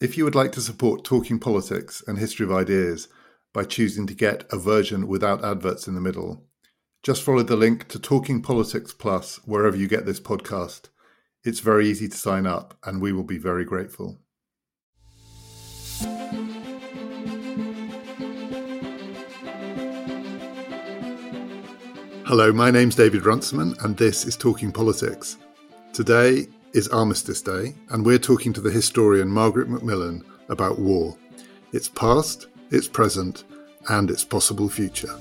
If you would like to support Talking Politics and History of Ideas by choosing to get a version without adverts in the middle, just follow the link to Talking Politics Plus wherever you get this podcast. It's very easy to sign up, and we will be very grateful. Hello, my name's David Runciman, and this is Talking Politics. Today is Armistice Day, and we're talking to the historian Margaret Macmillan about war, its past, its present, and its possible future.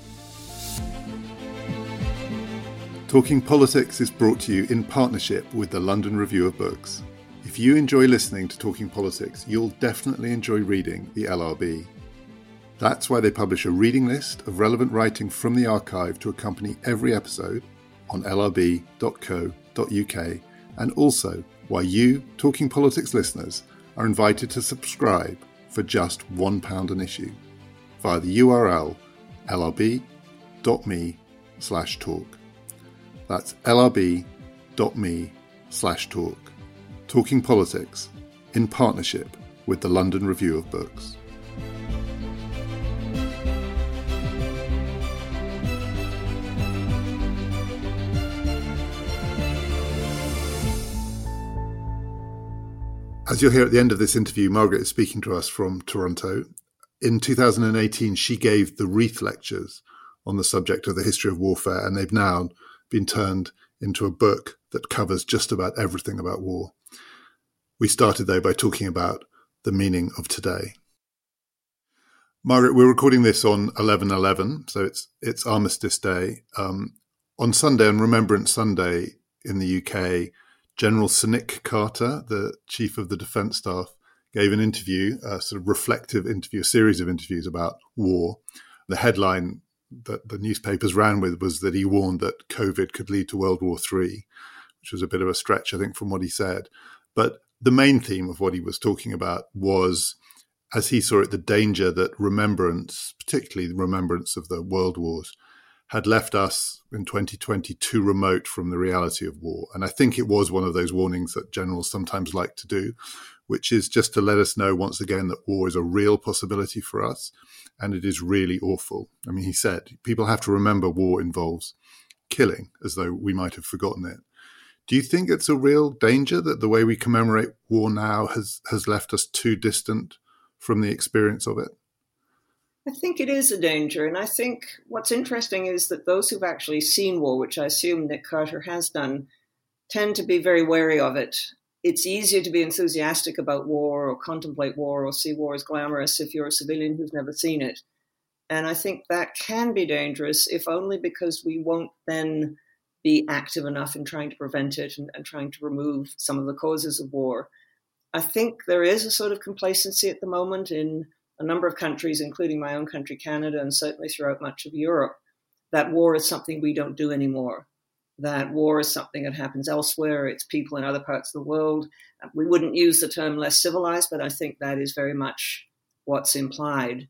Talking Politics is brought to you in partnership with the London Review of Books. If you enjoy listening to Talking Politics, you'll definitely enjoy reading the LRB. That's why they publish a reading list of relevant writing from the archive to accompany every episode on lrb.co.uk, and also why you, Talking Politics listeners, are invited to subscribe for just £1 an issue via the URL lrb.me/talk. That's lrb.me/talk. Talking Politics in partnership with the London Review of Books. As you'll hear at the end of this interview, Margaret is speaking to us from Toronto. In 2018, she gave the Reith Lectures on the subject of the history of warfare, and they've now been turned into a book that covers just about everything about war. We started, though, by talking about the meaning of today. Margaret, we're recording this on 11/11, so it's Armistice Day. On Sunday, on Remembrance Sunday in the UK, General Sonic Carter, the Chief of the Defence Staff, gave an interview, a sort of reflective interview, a series of interviews about war. The headline that the newspapers ran with was that he warned that COVID could lead to World War III, which was a bit of a stretch, I think, from what he said. But the main theme of what he was talking about was, as he saw it, the danger that remembrance, particularly the remembrance of the World Wars, had left us in 2020 too remote from the reality of war. And I think it was one of those warnings that generals sometimes like to do, which is just to let us know once again that war is a real possibility for us, and it is really awful. I mean, he said, people have to remember war involves killing, as though we might have forgotten it. Do you think it's a real danger that the way we commemorate war now has left us too distant from the experience of it? I think it is a danger. And I think what's interesting is that those who've actually seen war, which I assume Nick Carter has done, tend to be very wary of it. It's easier to be enthusiastic about war or contemplate war or see war as glamorous if you're a civilian who's never seen it. And I think that can be dangerous, if only because we won't then be active enough in trying to prevent it and trying to remove some of the causes of war. I think there is a sort of complacency at the moment in a number of countries, including my own country, Canada, and certainly throughout much of Europe, that war is something we don't do anymore, that war is something that happens elsewhere, it's people in other parts of the world. We wouldn't use the term less civilized, but I think that is very much what's implied.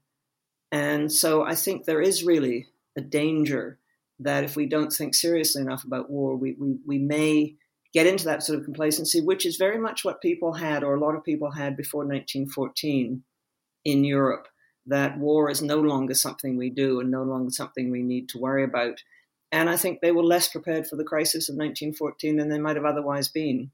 And so I think there is really a danger that if we don't think seriously enough about war, we may get into that sort of complacency, which is very much what people had, or a lot of people had before 1914. In Europe, that war is no longer something we do and no longer something we need to worry about. And I think they were less prepared for the crisis of 1914 than they might have otherwise been.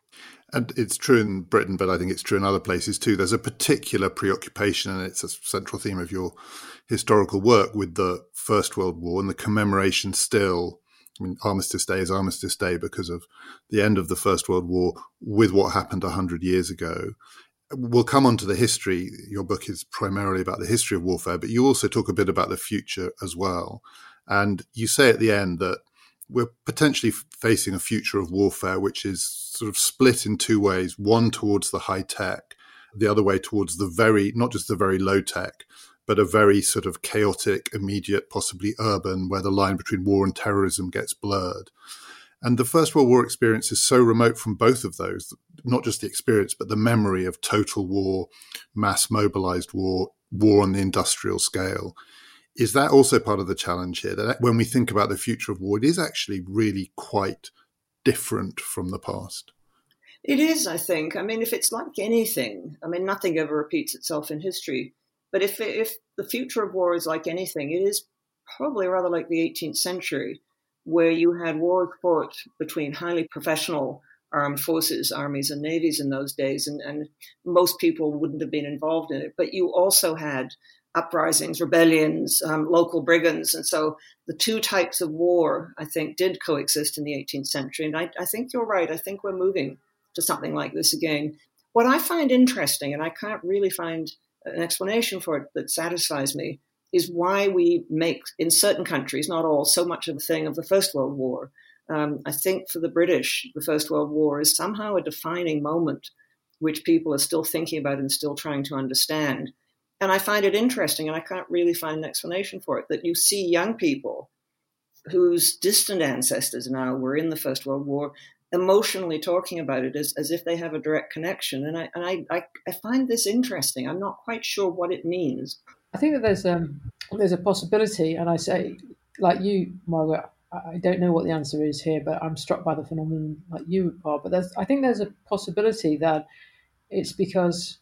And it's true in Britain, but I think it's true in other places too. There's a particular preoccupation, and it's a central theme of your historical work, with the First World War and the commemoration still. I mean, Armistice Day is Armistice Day because of the end of the First World War with what happened 100 years ago. We'll come on to the history. Your book is primarily about the history of warfare, but you also talk a bit about the future as well. And you say at the end that we're potentially facing a future of warfare which is sort of split in two ways, one towards the high tech, the other way towards the very, not just the very low tech, but a very sort of chaotic, immediate, possibly urban, where the line between war and terrorism gets blurred. And the First World War experience is so remote from both of those, not just the experience, but the memory of total war, mass mobilized war, war on the industrial scale. Is that also part of the challenge here? That when we think about the future of war, it is actually really quite different from the past? It is, I think. I mean, if it's like anything, I mean, nothing ever repeats itself in history. But if the future of war is like anything, it is probably rather like the 18th century, where you had wars fought between highly professional armed forces, armies and navies in those days, and most people wouldn't have been involved in it. But you also had uprisings, rebellions, local brigands. And so the two types of war, I think, did coexist in the 18th century. And I think you're right. I think we're moving to something like this again. What I find interesting, and I can't really find an explanation for it that satisfies me, is why we make, in certain countries, not all, so much of a thing of the First World War. I think for the British, the First World War is somehow a defining moment which people are still thinking about and still trying to understand. And I find it interesting, and I can't really find an explanation for it, that you see young people whose distant ancestors now were in the First World War emotionally talking about it as if they have a direct connection. And I find this interesting. I'm not quite sure what it means. I think that there's a possibility, and I say, like you, Margaret, I don't know what the answer is here, but I'm struck by the phenomenon like you are. But I think there's a possibility that it's because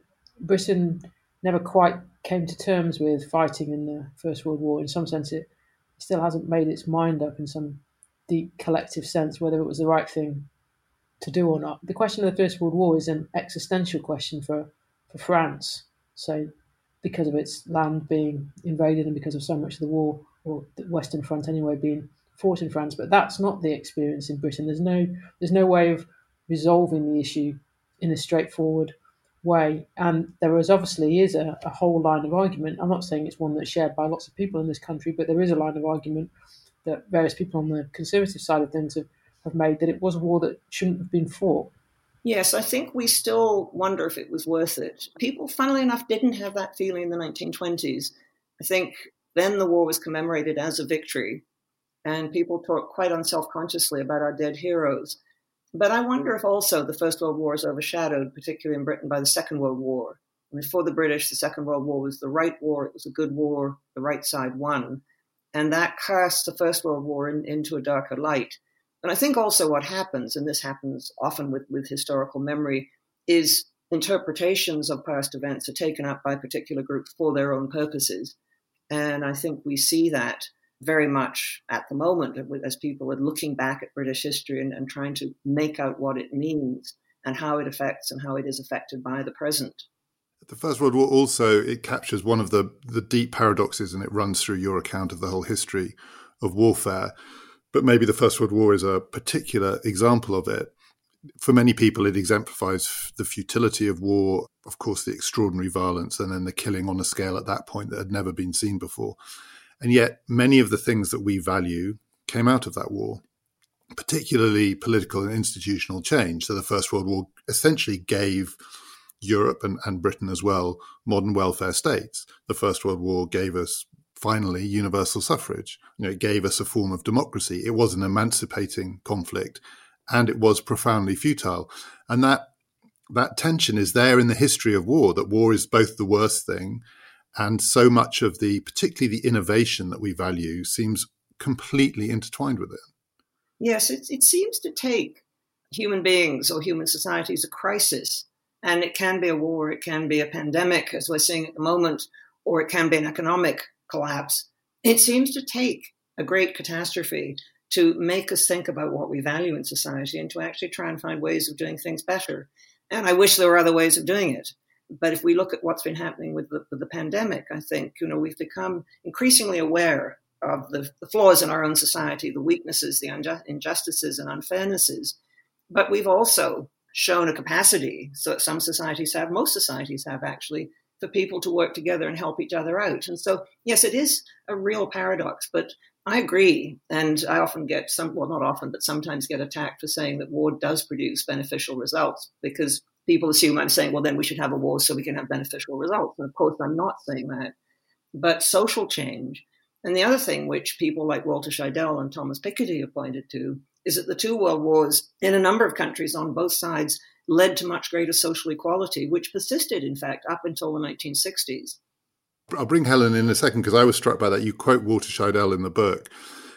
Britain never quite came to terms with fighting in the First World War. In some sense, it still hasn't made its mind up in some deep collective sense whether it was the right thing to do or not. The question of the First World War is an existential question for France. So because of its land being invaded and because of so much of the war, or the Western Front anyway, being fought in France. But that's not the experience in Britain. There's no way of resolving the issue in a straightforward way. And there is obviously a whole line of argument. I'm not saying it's one that's shared by lots of people in this country, but there is a line of argument that various people on the conservative side of things have made, that it was a war that shouldn't have been fought. Yes, I think we still wonder if it was worth it. People, funnily enough, didn't have that feeling in the 1920s. I think then the war was commemorated as a victory, and people talk quite unselfconsciously about our dead heroes. But I wonder if also the First World War is overshadowed, particularly in Britain, by the Second World War. And for the British, the Second World War was the right war. It was a good war. The right side won. And that cast the First World War into a darker light. And I think also what happens, and this happens often with historical memory, is interpretations of past events are taken up by particular groups for their own purposes. And I think we see that very much at the moment as people are looking back at British history and trying to make out what it means and how it affects and how it is affected by the present. The First World War also, it captures one of the deep paradoxes, and it runs through your account of the whole history of warfare. But maybe the First World War is a particular example of it. For many people, it exemplifies the futility of war, of course, the extraordinary violence, and then the killing on a scale at that point that had never been seen before. And yet many of the things that we value came out of that war, particularly political and institutional change. So the First World War essentially gave Europe and Britain as well modern welfare states. The First World War gave us finally universal suffrage. It gave us a form of democracy. It was an emancipating conflict, and it was profoundly futile. And that tension is there in the history of war, that war is both the worst thing, and so much of particularly the innovation that we value, seems completely intertwined with it. Yes, it seems to take human beings or human societies a crisis, and it can be a war, it can be a pandemic, as we're seeing at the moment, or it can be an economic collapse. It seems to take a great catastrophe to make us think about what we value in society and to actually try and find ways of doing things better. And I wish there were other ways of doing it. But if we look at what's been happening with the pandemic, I think, we've become increasingly aware of the flaws in our own society, the weaknesses, the injustices and unfairnesses. But we've also shown a capacity, so some societies have, most societies have actually, for people to work together and help each other out. And so, yes, it is a real paradox, but I agree. And I often get not often, but sometimes get attacked for saying that war does produce beneficial results, because people assume I'm saying, well, then we should have a war so we can have beneficial results. And of course, I'm not saying that. But social change. And the other thing which people like Walter Scheidel and Thomas Piketty have pointed to is that the two world wars in a number of countries on both sides led to much greater social equality, which persisted, in fact, up until the 1960s. I'll bring Helen in a second, because I was struck by that. You quote Walter Scheidel in the book,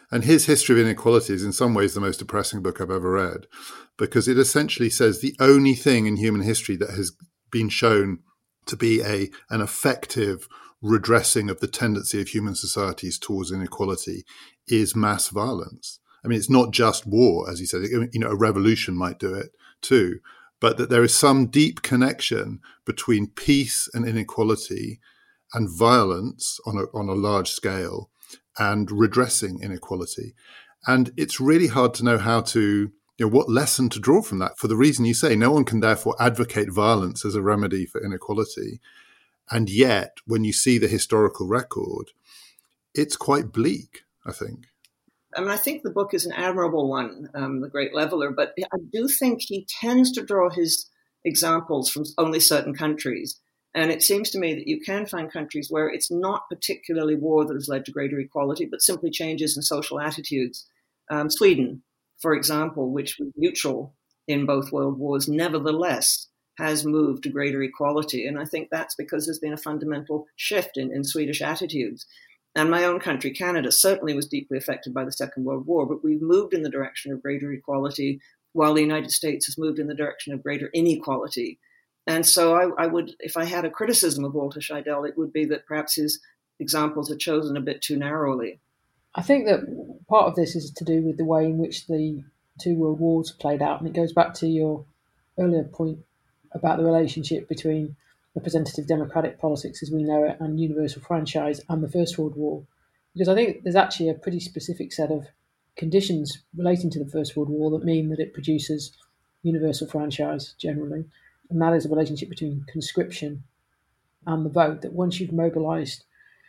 And his History of Inequality is in some ways the most depressing book I've ever read, because it essentially says the only thing in human history that has been shown to be an effective redressing of the tendency of human societies towards inequality is mass violence. I mean, it's not just war, as he said. A revolution might do it too, but that there is some deep connection between peace and inequality and violence on a large scale and redressing inequality. And it's really hard to know how to, what lesson to draw from that. For the reason you say, no one can therefore advocate violence as a remedy for inequality. And yet, when you see the historical record, it's quite bleak, I think. I mean, I think the book is an admirable one, The Great Leveler, but I do think he tends to draw his examples from only certain countries. And it seems to me that you can find countries where it's not particularly war that has led to greater equality, but simply changes in social attitudes. Sweden, for example, which was neutral in both world wars, nevertheless has moved to greater equality. And I think that's because there's been a fundamental shift in Swedish attitudes. And my own country, Canada, certainly was deeply affected by the Second World War, but we've moved in the direction of greater equality, while the United States has moved in the direction of greater inequality. And so I would, if I had a criticism of Walter Scheidel, it would be that perhaps his examples are chosen a bit too narrowly. I think that part of this is to do with the way in which the two world wars played out. And it goes back to your earlier point about the relationship between representative democratic politics as we know it and universal franchise and the First World War. Because I think there's actually a pretty specific set of conditions relating to the First World War that mean that it produces universal franchise generally. And that is a relationship between conscription and the vote, that once you've mobilised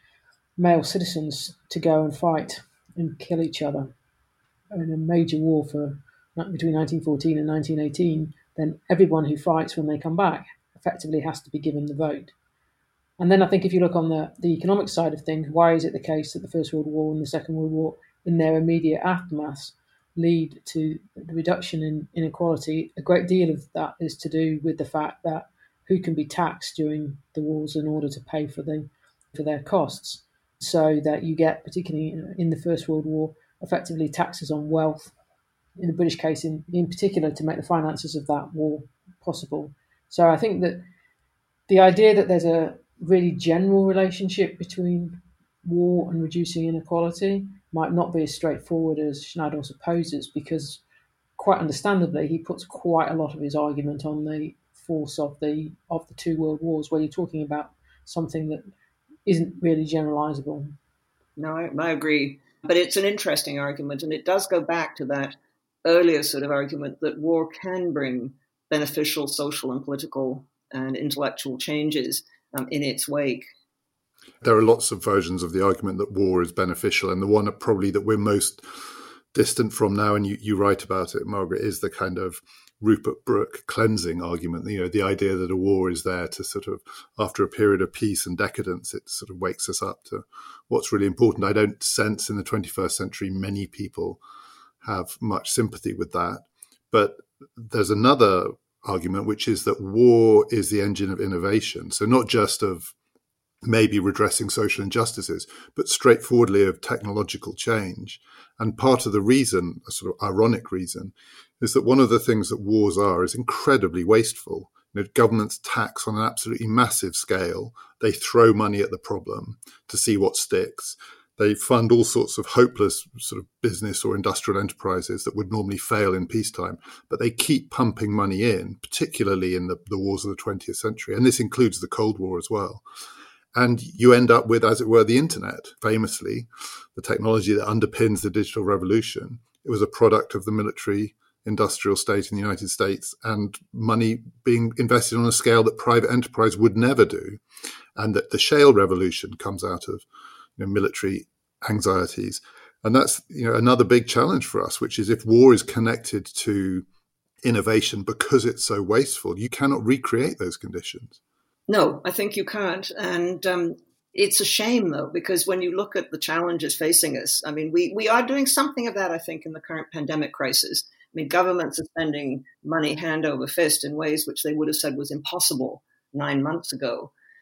male citizens to go and fight and kill each other in a major war between 1914 and 1918, then everyone who fights when they come back effectively has to be given the vote. And then I think if you look on the economic side of things, why is it the case that the First World War and the Second World War, in their immediate aftermath, lead to the reduction in inequality? A great deal of that is to do with the fact that who can be taxed during the wars in order to pay for their costs. So that you get, particularly in the First World War, effectively taxes on wealth, in the British case in particular, to make the finances of that war possible. So I think that the idea that there's a really general relationship between war and reducing inequality might not be as straightforward as Scheidel supposes, because quite understandably he puts quite a lot of his argument on the force of the two world wars, where you're talking about something that isn't really generalizable. No, I agree. But it's an interesting argument, and it does go back to that earlier sort of argument that war can bring beneficial social and political and intellectual changes in its wake. There are lots of versions of the argument that war is beneficial, and the one probably that we're most distant from now, and you write about it, Margaret, is the kind of Rupert Brooke cleansing argument, the idea that a war is there to sort of, after a period of peace and decadence, it sort of wakes us up to what's really important. I don't sense in the 21st century many people have much sympathy with that. But there's another argument, which is that war is the engine of innovation. So not just of maybe redressing social injustices, but straightforwardly of technological change. And part of the reason, a sort of ironic reason, is that one of the things that wars are is incredibly wasteful. Governments tax on an absolutely massive scale. They throw money at the problem to see what sticks. They fund all sorts of hopeless sort of business or industrial enterprises that would normally fail in peacetime, but they keep pumping money in, particularly in the wars of the 20th century. And this includes the Cold War as well. And you end up with, as it were, the internet, famously, the technology that underpins the digital revolution. It was a product of the military industrial state in the United States, and money being invested on a scale that private enterprise would never do. And that the shale revolution comes out of military anxieties. And that's another big challenge for us, which is if war is connected to innovation because it's so wasteful, you cannot recreate those conditions. No, I think you can't. And it's a shame, though, because when you look at the challenges facing us, I mean, we are doing something of that, I think, in the current pandemic crisis. I mean, governments are spending money hand over fist in ways which they would have said was impossible 9 months ago.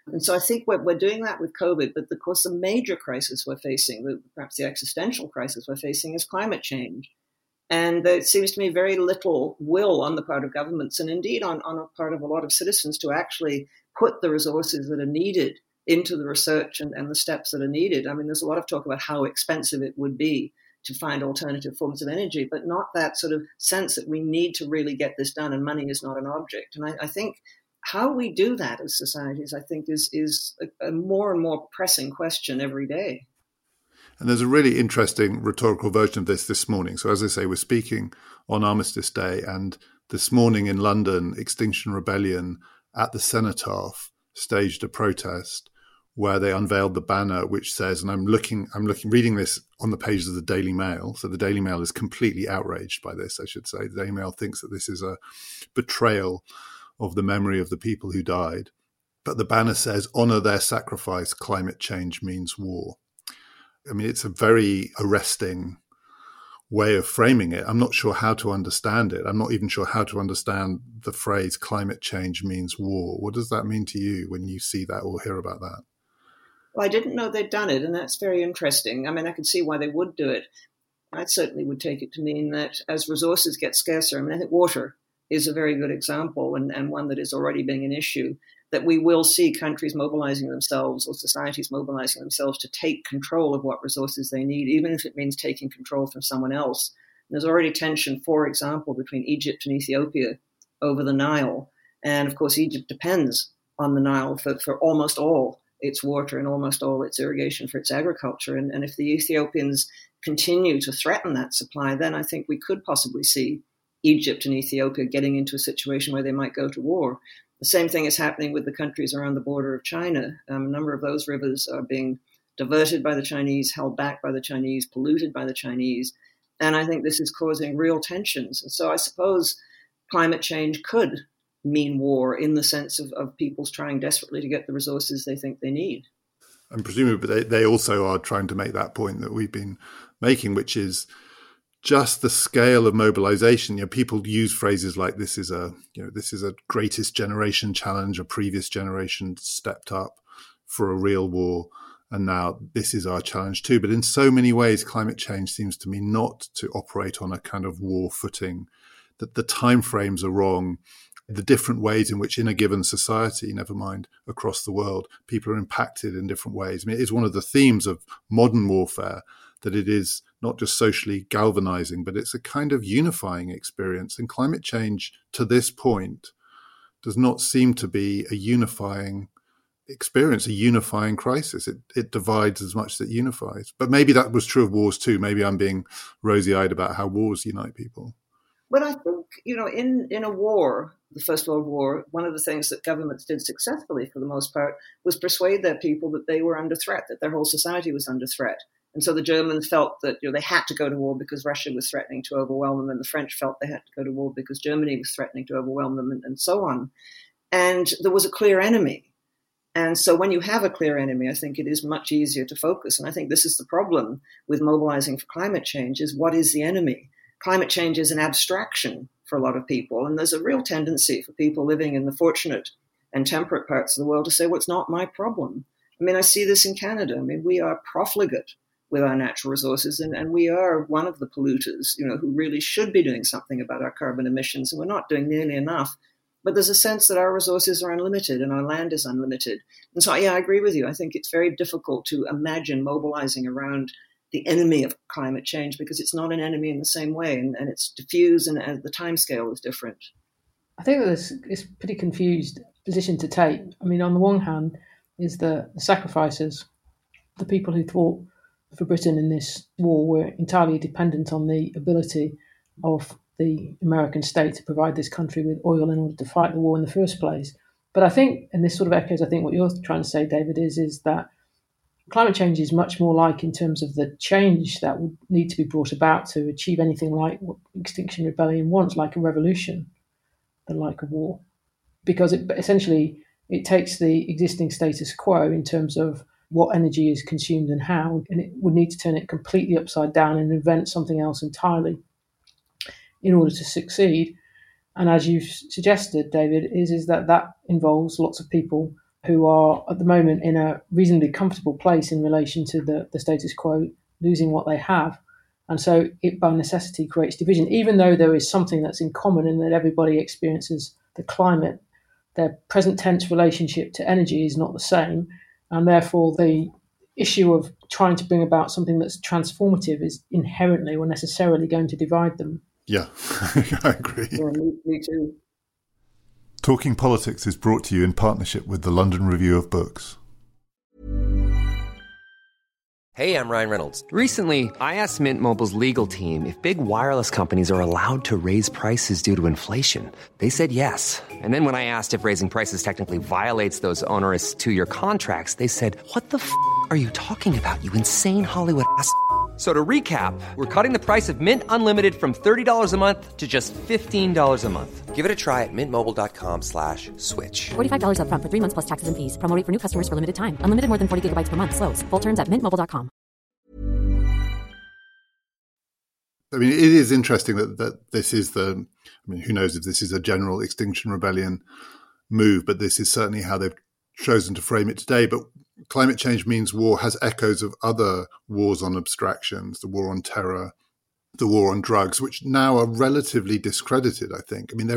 And so I think we're doing that with COVID, but of course the major crisis we're facing, perhaps the existential crisis we're facing, is climate change. And there seems to me very little will on the part of governments, and indeed on the part of a lot of citizens, to actually put the resources that are needed into the research and the steps that are needed. I mean, there's a lot of talk about how expensive it would be to find alternative forms of energy, but not that sort of sense that we need to really get this done and money is not an object. And I think how we do that as societies, I think, is a more and more pressing question every day. And there's a really interesting rhetorical version of this morning. So as I say, we're speaking on Armistice Day, and this morning in London, Extinction Rebellion at the Cenotaph staged a protest where they unveiled the banner which says, and I'm reading this on the pages of the Daily Mail. So the Daily Mail is completely outraged by this, I should say. The Daily Mail thinks that this is a betrayal of the memory of the people who died. But the banner says, "Honor their sacrifice, climate change means war." I mean, it's a very arresting way of framing it. I'm not sure how to understand it. I'm not even sure how to understand the phrase climate change means war. What does that mean to you when you see that or hear about that? Well, I didn't know they'd done it, and that's very interesting. I mean, I could see why they would do it. I certainly would take it to mean that as resources get scarcer, I mean, I think water is a very good example and one that is already being an issue, that we will see countries mobilizing themselves or societies mobilizing themselves to take control of what resources they need, even if it means taking control from someone else. And there's already tension, for example, between Egypt and Ethiopia over the Nile. And of course, Egypt depends on the Nile for almost all its water and almost all its irrigation for its agriculture. And if the Ethiopians continue to threaten that supply, then I think we could possibly see Egypt and Ethiopia getting into a situation where they might go to war. The same thing is happening with the countries around the border of China. A number of those rivers are being diverted by the Chinese, held back by the Chinese, polluted by the Chinese. And I think this is causing real tensions. And so I suppose climate change could mean war in the sense of people's trying desperately to get the resources they think they need. And presumably they also are trying to make that point that we've been making, which is just the scale of mobilization. You know, people use phrases like this is a greatest generation challenge, a previous generation stepped up for a real war, and now this is our challenge too. But in so many ways, climate change seems to me not to operate on a kind of war footing, that the timeframes are wrong, the different ways in which in a given society, never mind across the world, people are impacted in different ways. I mean, it is one of the themes of modern warfare that it is not just socially galvanizing, but it's a kind of unifying experience. And climate change, to this point, does not seem to be a unifying experience, a unifying crisis. It divides as much as it unifies. But maybe that was true of wars too. Maybe I'm being rosy-eyed about how wars unite people. But I think, in a war, the First World War, one of the things that governments did successfully for the most part was persuade their people that they were under threat, that their whole society was under threat. And so the Germans felt that they had to go to war because Russia was threatening to overwhelm them, and the French felt they had to go to war because Germany was threatening to overwhelm them, and so on. And there was a clear enemy. And so when you have a clear enemy, I think it is much easier to focus. And I think this is the problem with mobilizing for climate change, is what is the enemy? Climate change is an abstraction for a lot of people. And there's a real tendency for people living in the fortunate and temperate parts of the world to say, well, it's not my problem. I mean, I see this in Canada. I mean, we are profligate with our natural resources, and we are one of the polluters, who really should be doing something about our carbon emissions, and we're not doing nearly enough. But there's a sense that our resources are unlimited and our land is unlimited. And so, yeah, I agree with you. I think it's very difficult to imagine mobilizing around the enemy of climate change because it's not an enemy in the same way, and it's diffuse, and the timescale is different. I think that it's a pretty confused position to take. I mean, on the one hand is the sacrifices, the people who fought for Britain in this war were entirely dependent on the ability of the American state to provide this country with oil in order to fight the war in the first place. But I think, and this sort of echoes, I think, what you're trying to say, David, is that climate change is much more like, in terms of the change that would need to be brought about to achieve anything like what Extinction Rebellion wants, like a revolution, than like a war. Because it takes the existing status quo in terms of what energy is consumed and how, and it would need to turn it completely upside down and invent something else entirely in order to succeed. And as you've suggested, David, is that involves lots of people who are at the moment in a reasonably comfortable place in relation to the status quo, losing what they have. And so it by necessity creates division, even though there is something that's in common in that everybody experiences the climate. Their present tense relationship to energy is not the same. And therefore the issue of trying to bring about something that's transformative is inherently or necessarily going to divide them. Yeah, I agree. Yeah, me too. Talking Politics is brought to you in partnership with the London Review of Books. Hey, I'm Ryan Reynolds. Recently, I asked Mint Mobile's legal team if big wireless companies are allowed to raise prices due to inflation. They said yes. And then when I asked if raising prices technically violates those onerous 2-year contracts, they said, "What the f*** are you talking about, you insane Hollywood ass?" So to recap, we're cutting the price of Mint Unlimited from $30 a month to just $15 a month. Give it a try at mintmobile.com/switch. $45 up front for 3 months plus taxes and fees. Promo rate for new customers for limited time. Unlimited more than 40 gigabytes per month. Slows full terms at mintmobile.com. I mean, it is interesting that this is who knows if this is a general Extinction Rebellion move, but this is certainly how they've chosen to frame it today. But climate change means war has echoes of other wars on abstractions, the war on terror, the war on drugs, which now are relatively discredited, I think. I mean,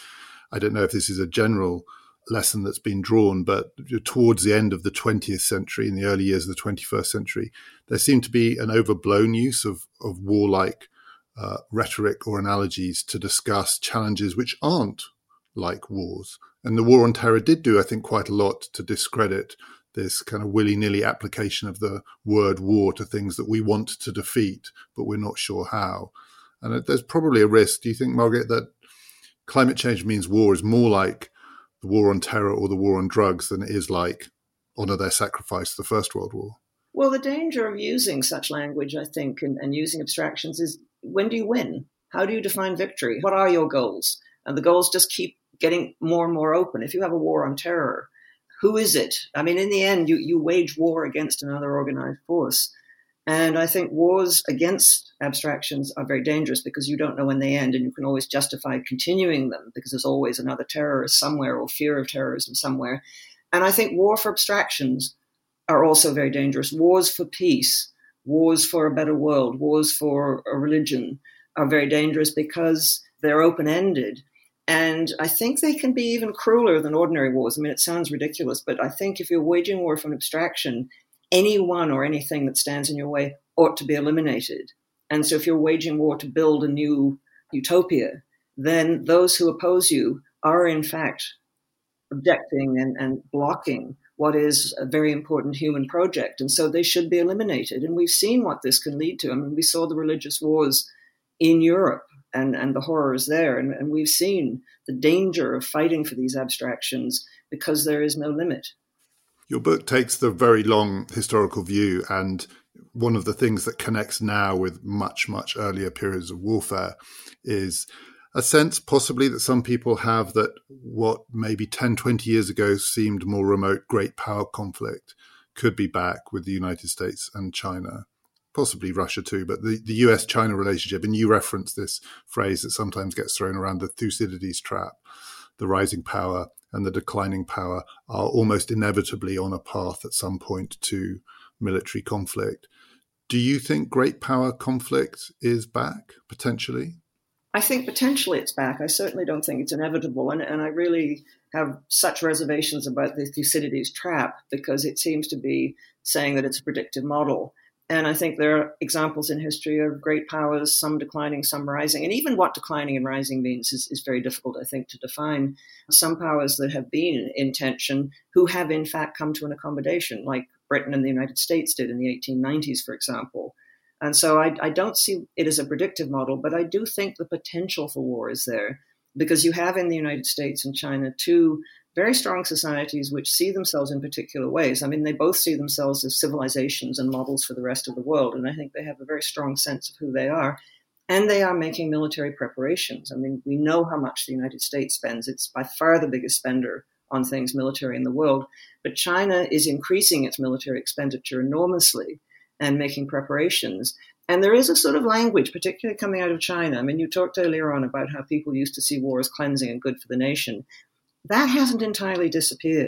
I don't know if this is a general lesson that's been drawn, but towards the end of the 20th century, in the early years of the 21st century, there seemed to be an overblown use of warlike rhetoric or analogies to discuss challenges which aren't like wars. And the war on terror did do, I think, quite a lot to discredit this kind of willy-nilly application of the word war to things that we want to defeat, but we're not sure how. And there's probably a risk, do you think, Margaret, that climate change means war is more like the war on terror or the war on drugs than it is like honour their sacrifice to the First World War? Well, the danger of using such language, I think, and using abstractions is, when do you win? How do you define victory? What are your goals? And the goals just keep getting more and more open. If you have a war on terror, who is it? I mean, in the end, you wage war against another organized force. And I think wars against abstractions are very dangerous because you don't know when they end, and you can always justify continuing them because there's always another terrorist somewhere or fear of terrorism somewhere. And I think war for abstractions are also very dangerous. Wars for peace, wars for a better world, wars for a religion are very dangerous because they're open-ended. And I think they can be even crueler than ordinary wars. I mean, it sounds ridiculous, but I think if you're waging war from abstraction, anyone or anything that stands in your way ought to be eliminated. And so if you're waging war to build a new utopia, then those who oppose you are in fact objecting and blocking what is a very important human project. And so they should be eliminated. And we've seen what this can lead to. I mean, we saw the religious wars in Europe and the horrors there. And we've seen the danger of fighting for these abstractions because there is no limit. Your book takes the very long historical view, and one of the things that connects now with much, much earlier periods of warfare is a sense possibly that some people have that what maybe 10, 20 years ago seemed more remote great power conflict could be back with the United States and China, possibly Russia too, but the US-China relationship, and you reference this phrase that sometimes gets thrown around, the Thucydides trap, the rising power and the declining power are almost inevitably on a path at some point to military conflict. Do you think great power conflict is back, potentially? I think potentially it's back. I certainly don't think it's inevitable. And I really have such reservations about the Thucydides trap because it seems to be saying that it's a predictive model. And I think there are examples in history of great powers, some declining, some rising. And even what declining and rising means is very difficult, I think, to define. Some powers that have been in tension who have, in fact, come to an accommodation, like Britain and the United States did in the 1890s, for example. And so I don't see it as a predictive model, but I do think the potential for war is there because you have in the United States and China two very strong societies which see themselves in particular ways. I mean, they both see themselves as civilizations and models for the rest of the world. And I think they have a very strong sense of who they are. And they are making military preparations. I mean, we know how much the United States spends. It's by far the biggest spender on things military in the world. But China is increasing its military expenditure enormously and making preparations. And there is a sort of language, particularly coming out of China. I mean, you talked earlier on about how people used to see war as cleansing and good for the nation. That hasn't entirely disappeared.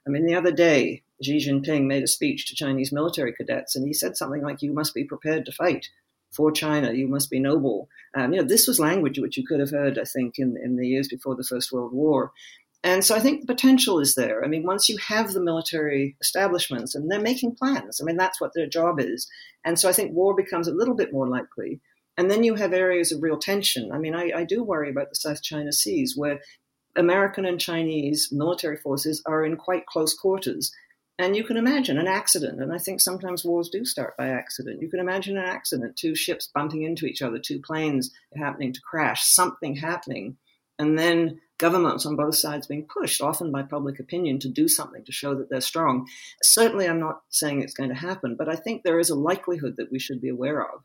I mean, the other day, Xi Jinping made a speech to Chinese military cadets, and he said something like, "You must be prepared to fight for China. You must be noble." This was language which you could have heard, I think, in the years before the First World War. And so I think the potential is there. I mean, once you have the military establishments and they're making plans, I mean, that's what their job is. And so I think war becomes a little bit more likely. And then you have areas of real tension. I mean, I do worry about the South China Seas, where American and Chinese military forces are in quite close quarters. And you can imagine an accident. And I think sometimes wars do start by accident. You can imagine an accident, two ships bumping into each other, two planes happening to crash, something happening. And then governments on both sides being pushed, often by public opinion, to do something to show that they're strong. Certainly, I'm not saying it's going to happen, but I think there is a likelihood that we should be aware of.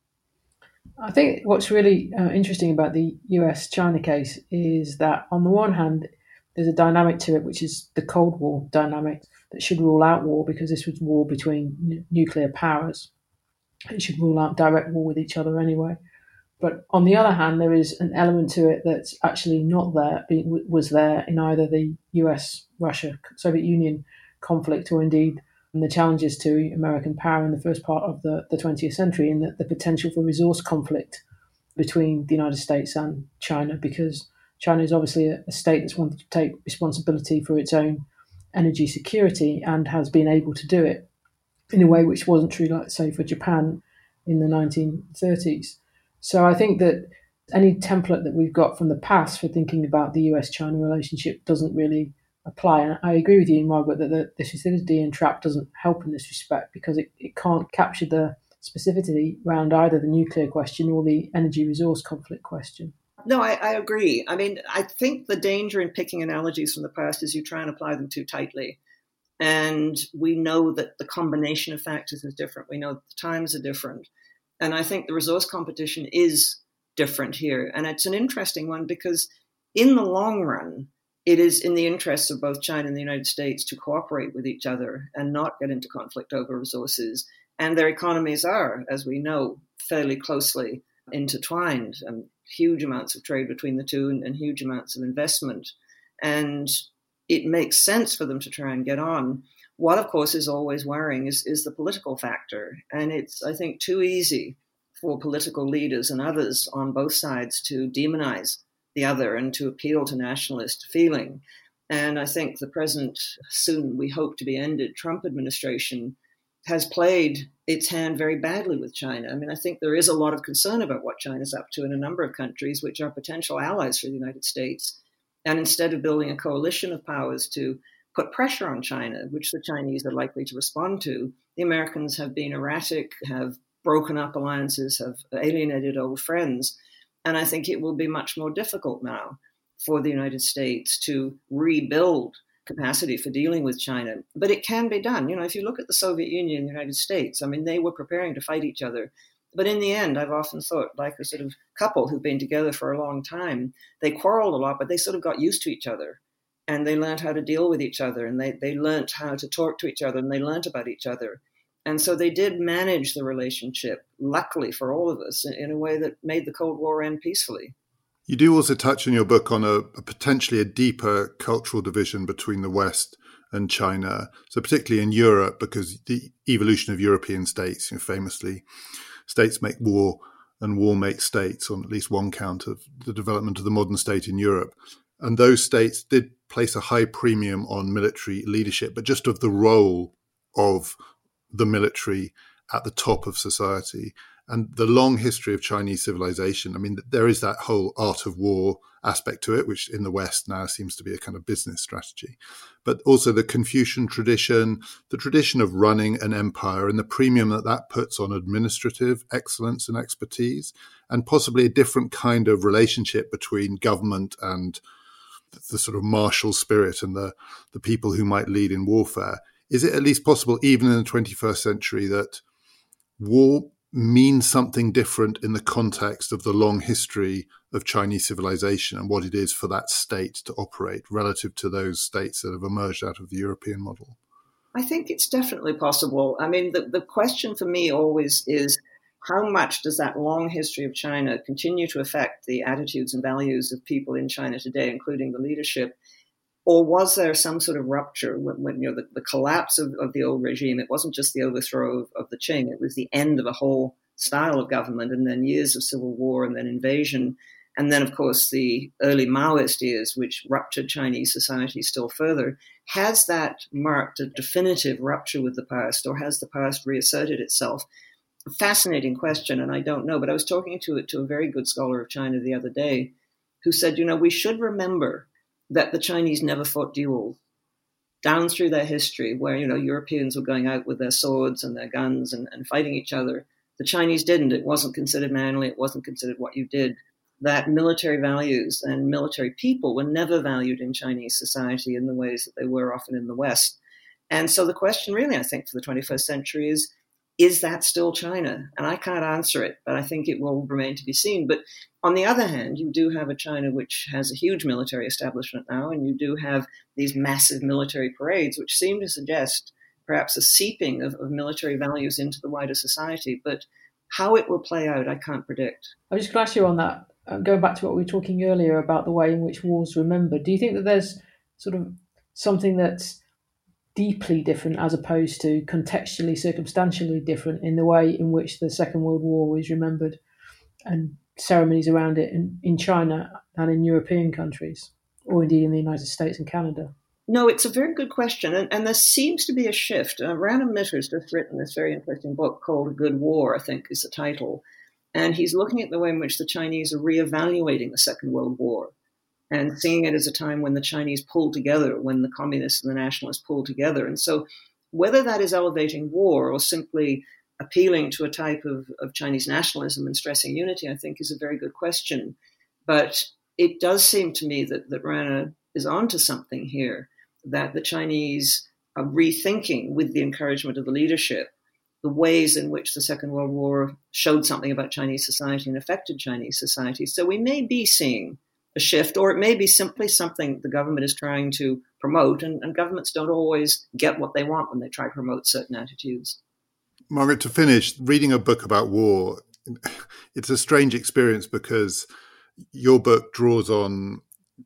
I think what's really interesting about the US-China case is that, on the one hand, there's a dynamic to it, which is the Cold War dynamic that should rule out war, because this was war between nuclear powers. It should rule out direct war with each other anyway. But on the other hand, there is an element to it that's actually not there, was there in either the US-Russia, Soviet Union conflict, or indeed the challenges to American power in the first part of the 20th century, in the potential for resource conflict between the United States and China, because China is obviously a state that's wanted to take responsibility for its own energy security and has been able to do it in a way which wasn't true, like, say, for Japan in the 1930s. So I think that any template that we've got from the past for thinking about the US-China relationship doesn't really apply. And I agree with you, Margaret, that the Thucydides and trap doesn't help in this respect, because it can't capture the specificity around either the nuclear question or the energy resource conflict question. No, I agree. I mean, I think the danger in picking analogies from the past is you try and apply them too tightly. And we know that the combination of factors is different. We know that the times are different. And I think the resource competition is different here. And it's an interesting one, because in the long run, it is in the interests of both China and the United States to cooperate with each other and not get into conflict over resources. And their economies are, as we know, fairly closely intertwined, and huge amounts of trade between the two, and huge amounts of investment. And it makes sense for them to try and get on. What, of course, is always worrying is the political factor. And it's, I think, too easy for political leaders and others on both sides to demonize the other and to appeal to nationalist feeling. And I think the present, soon we hope to be ended, Trump administration has played its hand very badly with China. I mean, I think there is a lot of concern about what China's up to in a number of countries, which are potential allies for the United States. And instead of building a coalition of powers to put pressure on China, which the Chinese are likely to respond to, the Americans have been erratic, have broken up alliances, have alienated old friends. And I think it will be much more difficult now for the United States to rebuild capacity for dealing with China. But it can be done. You know, if you look at the Soviet Union and the United States, I mean, they were preparing to fight each other. But in the end, I've often thought, like a sort of couple who've been together for a long time, they quarreled a lot, but they sort of got used to each other. And they learned how to deal with each other, and they learned how to talk to each other, and they learned about each other. And so they did manage the relationship, luckily for all of us, in a way that made the Cold War end peacefully. You do also touch in your book on a potentially a deeper cultural division between the West and China. So particularly in Europe, because the evolution of European states, famously, states make war and war makes states, on at least one count of the development of the modern state in Europe. And those states did place a high premium on military leadership, but just of the role of the military at the top of society. And the long history of Chinese civilization, I mean, there is that whole art of war aspect to it, which in the West now seems to be a kind of business strategy. But also the Confucian tradition, the tradition of running an empire, and the premium that puts on administrative excellence and expertise, and possibly a different kind of relationship between government and the sort of martial spirit and the people who might lead in warfare. Is it at least possible, even in the 21st century, that war means something different in the context of the long history of Chinese civilization and what it is for that state to operate relative to those states that have emerged out of the European model? I think it's definitely possible. I mean, the question for me always is, how much does that long history of China continue to affect the attitudes and values of people in China today, including the leadership? Or was there some sort of rupture when the collapse of the old regime? It wasn't just the overthrow of the Qing. It was the end of a whole style of government, and then years of civil war, and then invasion. And then, of course, the early Maoist years, which ruptured Chinese society still further. Has that marked a definitive rupture with the past, or has the past reasserted itself? A fascinating question, and I don't know. But I was talking to a very good scholar of China the other day who said, we should remember that the Chinese never fought duels down through their history where, Europeans were going out with their swords and their guns and fighting each other. The Chinese didn't. It wasn't considered manly. It wasn't considered what you did. That military values and military people were never valued in Chinese society in the ways that they were often in the West. And so the question really, I think, for the 21st century is that still China? And I can't answer it, but I think it will remain to be seen. But on the other hand, you do have a China which has a huge military establishment now, and you do have these massive military parades, which seem to suggest perhaps a seeping of military values into the wider society. But how it will play out, I can't predict. I was just going to ask you on that, going back to what we were talking earlier about the way in which war's remembered. Do you think that there's sort of something that's deeply different as opposed to contextually, circumstantially different in the way in which the Second World War is remembered and ceremonies around it in China and in European countries, or indeed in the United States and Canada? No, it's a very good question. And there seems to be a shift. Rana Mitter's just written this very interesting book called A Good War, I think is the title. And he's looking at the way in which the Chinese are reevaluating the Second World War and seeing it as a time when the Chinese pulled together, when the communists and the nationalists pulled together. And so whether that is elevating war or simply appealing to a type of Chinese nationalism and stressing unity, I think is a very good question. But it does seem to me that Rana is onto something here, that the Chinese are rethinking, with the encouragement of the leadership, the ways in which the Second World War showed something about Chinese society and affected Chinese society. So we may be seeing a shift, or it may be simply something the government is trying to promote, and governments don't always get what they want when they try to promote certain attitudes. Margaret, to finish, reading a book about war, it's a strange experience because your book draws on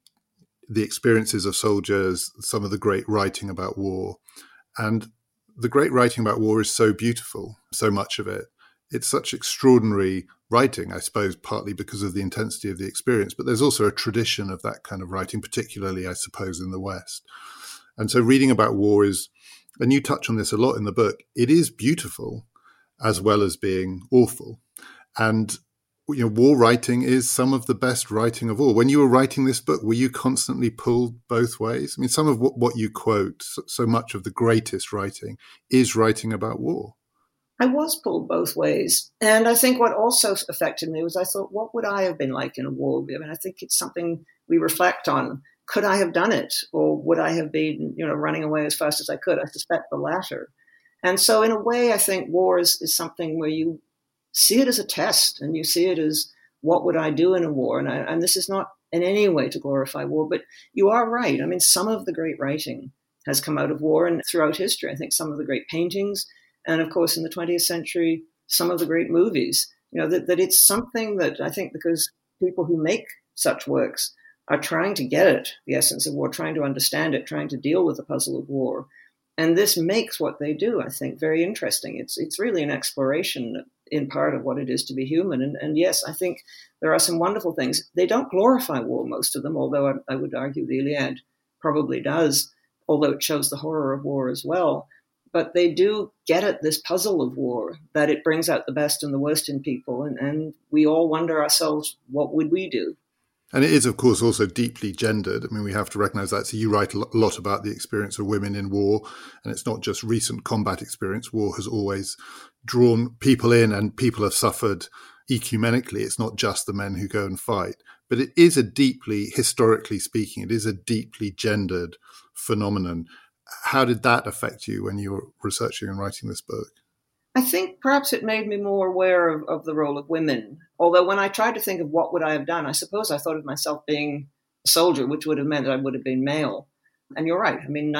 the experiences of soldiers, some of the great writing about war. And the great writing about war is so beautiful, so much of it. It's such extraordinary writing, I suppose, partly because of the intensity of the experience, but there's also a tradition of that kind of writing, particularly, I suppose, in the West. And so reading about war is, and you touch on this a lot in the book, it is beautiful as well as being awful. And war writing is some of the best writing of all. When you were writing this book, were you constantly pulled both ways? I mean, some of what you quote, so much of the greatest writing is writing about war. I was pulled both ways. And I think what also affected me was I thought, what would I have been like in a war? I mean, I think it's something we reflect on. Could I have done it? Or would I have been, running away as fast as I could? I suspect the latter. And so in a way, I think war is something where you see it as a test, and you see it as, what would I do in a war? And this is not in any way to glorify war, but you are right. I mean, some of the great writing has come out of war and throughout history. I think some of the great paintings, and of course in the 20th century, some of the great movies, that it's something that I think, because people who make such works are trying to get at the essence of war, trying to understand it, trying to deal with the puzzle of war. And this makes what they do, I think, very interesting. It's really an exploration in part of what it is to be human. And yes, I think there are some wonderful things. They don't glorify war, most of them, although I would argue the Iliad probably does, although it shows the horror of war as well. But they do get at this puzzle of war, that it brings out the best and the worst in people. And we all wonder ourselves, what would we do? And it is, of course, also deeply gendered. I mean, we have to recognize that. So you write a lot about the experience of women in war, and it's not just recent combat experience. War has always drawn people in, and people have suffered ecumenically. It's not just the men who go and fight. But it is a deeply, historically speaking, it is a deeply gendered phenomenon. How did that affect you when you were researching and writing this book? I think perhaps it made me more aware of the role of women. Although when I tried to think of what would I have done, I suppose I thought of myself being a soldier, which would have meant that I would have been male. And you're right. I mean,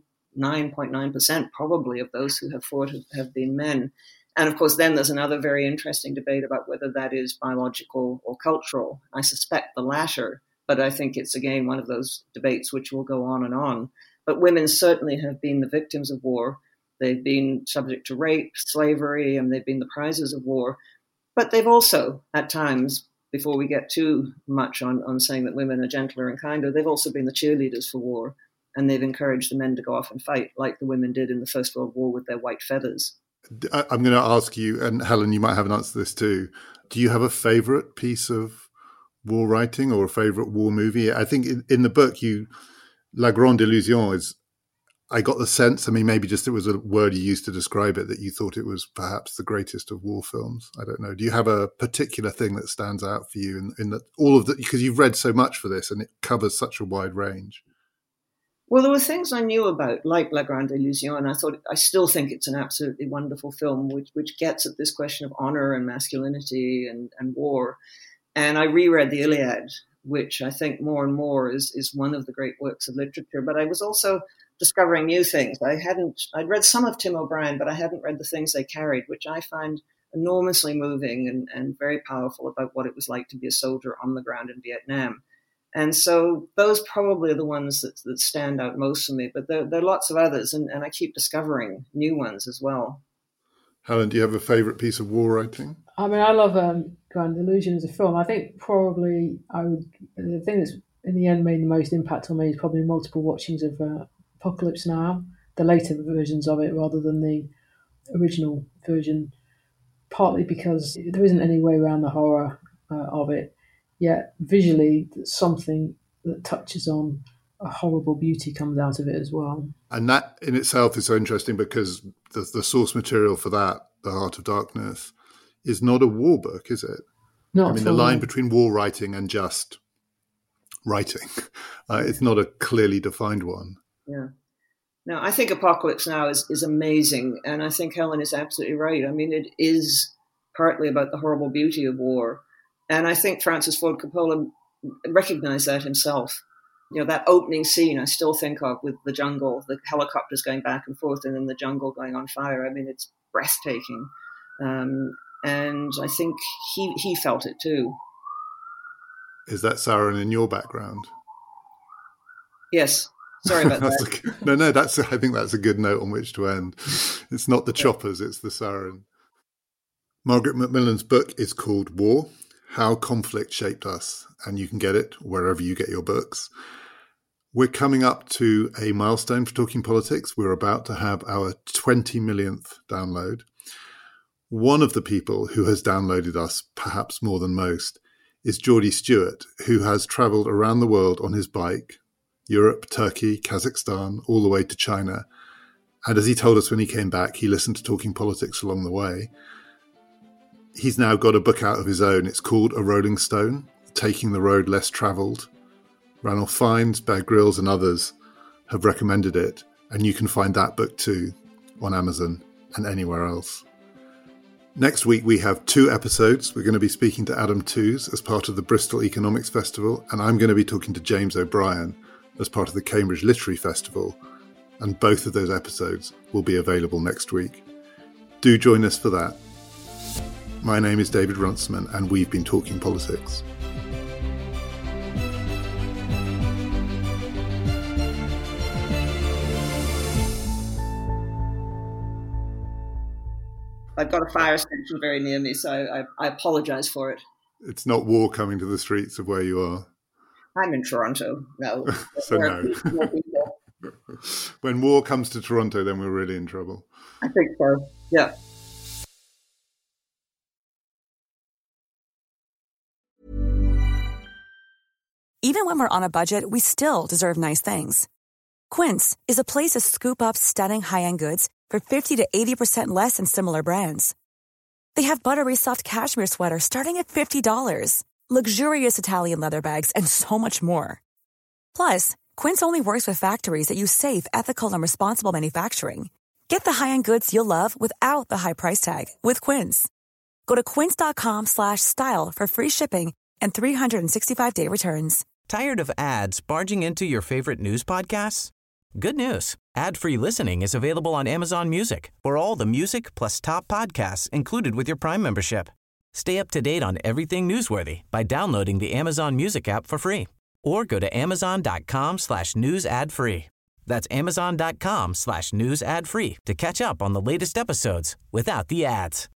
99.9% probably of those who have fought have been men. And of course, then there's another very interesting debate about whether that is biological or cultural. I suspect the latter, But I think it's, again, one of those debates which will go on and on. But women certainly have been the victims of war. They've been subject to rape, slavery, and they've been the prizes of war. But they've also, at times, before we get too much on saying that women are gentler and kinder, they've also been the cheerleaders for war. And they've encouraged the men to go off and fight, like the women did in the First World War with their white feathers. I'm going to ask you, and Helen, you might have an answer to this too. Do you have a favourite piece of war writing or a favourite war movie? I think in the book, La Grande Illusion is, I got the sense, I mean, maybe just it was a word you used to describe it, that you thought it was perhaps the greatest of war films. I don't know. Do you have a particular thing that stands out for you in that all of the, because you've read so much for this and it covers such a wide range? Well, there were things I knew about, like La Grande Illusion, and I still think it's an absolutely wonderful film, which gets at this question of honor and masculinity and war. And I reread the Iliad, which I think more and more is one of the great works of literature. But I was also discovering new things. I'd read some of Tim O'Brien, but I hadn't read the things they carried, which I find enormously moving and very powerful about what it was like to be a soldier on the ground in Vietnam. And so those probably are the ones that stand out most for me. But there are lots of others, and I keep discovering new ones as well. Helen, do you have a favourite piece of war writing? I mean, I love Grand Illusion as a film. I think probably the thing that's in the end made the most impact on me is probably multiple watchings of Apocalypse Now, the later versions of it rather than the original version, partly because there isn't any way around the horror of it. Yet visually, something that touches on a horrible beauty comes out of it as well. And that in itself is so interesting because the source material for that, The Heart of Darkness, is not a war book, is it? Not I mean, the line between war writing and just writing, it's not a clearly defined one. Yeah. No, I think Apocalypse Now is amazing. And I think Helen is absolutely right. I mean, it is partly about the horrible beauty of war. And I think Francis Ford Coppola recognized that himself. You know, that opening scene I still think of with the jungle, the helicopters going back and forth and then the jungle going on fire. I mean, it's breathtaking. And I think he felt it too. Is that Sarin in your background? Yes. Sorry about that. No, I think that's a good note on which to end. It's not the choppers, it's the Sarin. Margaret Macmillan's book is called War, How Conflict Shaped Us, and you can get it wherever you get your books. We're coming up to a milestone for Talking Politics. We're about to have our 20 millionth download. One of the people who has downloaded us, perhaps more than most, is Geordie Stewart, who has travelled around the world on his bike, Europe, Turkey, Kazakhstan, all the way to China. And as he told us when he came back, he listened to Talking Politics along the way. He's now got a book out of his own. It's called A Rolling Stone, Taking the Road Less Travelled. Ranulph Fiennes, Bear Grylls and others have recommended it. And you can find that book too on Amazon and anywhere else. Next week, we have 2 episodes. We're going to be speaking to Adam Tooze as part of the Bristol Economics Festival, and I'm going to be talking to James O'Brien as part of the Cambridge Literary Festival. And both of those episodes will be available next week. Do join us for that. My name is David Runciman, and we've been Talking Politics. I've got a fire station very near me, so I apologize for it. It's not war coming to the streets of where you are. I'm in Toronto. No. So no. When war comes to Toronto, then we're really in trouble. I think so, yeah. Even when we're on a budget, we still deserve nice things. Quince is a place to scoop up stunning high-end goods for 50 to 80% less than similar brands. They have buttery soft cashmere sweaters starting at $50, luxurious Italian leather bags, and so much more. Plus, Quince only works with factories that use safe, ethical, and responsible manufacturing. Get the high-end goods you'll love without the high price tag with Quince. Go to quince.com/style for free shipping and 365-day returns. Tired of ads barging into your favorite news podcasts? Good news. Ad-free listening is available on Amazon Music for all the music plus top podcasts included with your Prime membership. Stay up to date on everything newsworthy by downloading the Amazon Music app for free or go to amazon.com/news ad free. That's amazon.com/news ad free to catch up on the latest episodes without the ads.